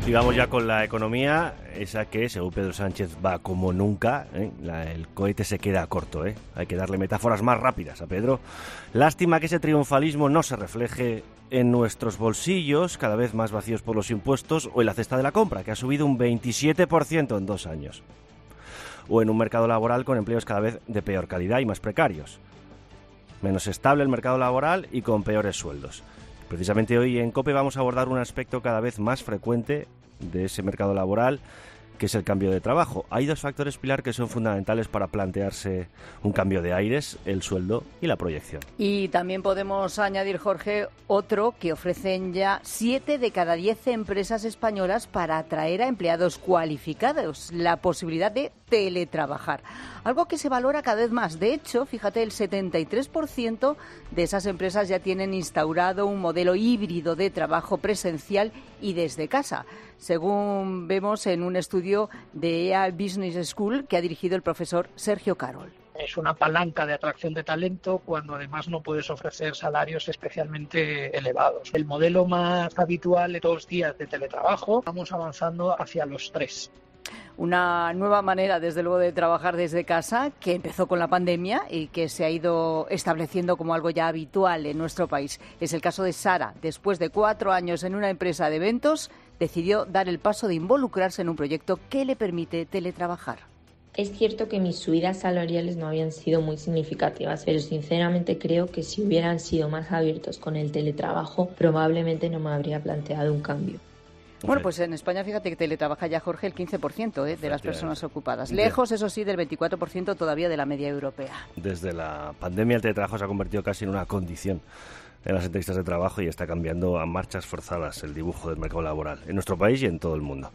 Y vamos ya con la economía, esa que, según Pedro Sánchez, va como nunca, ¿eh? El cohete se queda corto, ¿eh? Hay que darle metáforas más rápidas a Pedro. Lástima que ese triunfalismo no se refleje en nuestros bolsillos, cada vez más vacíos por los impuestos, o en la cesta de la compra, que ha subido un 27% en 2 años. O en un mercado laboral con empleos cada vez de peor calidad y más precarios. Menos estable el mercado laboral y con peores sueldos. Precisamente hoy en COPE vamos a abordar un aspecto cada vez más frecuente de ese mercado laboral, que es el cambio de trabajo. Hay 2 factores, Pilar, que son fundamentales para plantearse un cambio de aires: el sueldo y la proyección. Y también podemos añadir, Jorge, otro que ofrecen ya 7 de cada 10 empresas españolas para atraer a empleados cualificados: la posibilidad de teletrabajar. Algo que se valora cada vez más. De hecho, fíjate, el 73% de esas empresas ya tienen instaurado un modelo híbrido de trabajo presencial y desde casa, según vemos en un estudio de EA Business School que ha dirigido el profesor Sergio Carol. Es una palanca de atracción de talento cuando además no puedes ofrecer salarios especialmente elevados. El modelo más habitual de 2 días de teletrabajo, vamos avanzando hacia los 3. Una nueva manera, desde luego, de trabajar desde casa, que empezó con la pandemia y que se ha ido estableciendo como algo ya habitual en nuestro país. Es el caso de Sara. Después de 4 años en una empresa de eventos, decidió dar el paso de involucrarse en un proyecto que le permite teletrabajar. Es cierto que mis subidas salariales no habían sido muy significativas, pero sinceramente creo que si hubieran sido más abiertos con el teletrabajo, probablemente no me habría planteado un cambio. Bueno, pues en España, fíjate que teletrabaja ya, Jorge, el 15% de las personas ocupadas. Lejos, eso sí, del 24% todavía de la media europea. Desde la pandemia el teletrabajo se ha convertido casi en una condición en las entrevistas de trabajo y está cambiando a marchas forzadas el dibujo del mercado laboral en nuestro país y en todo el mundo.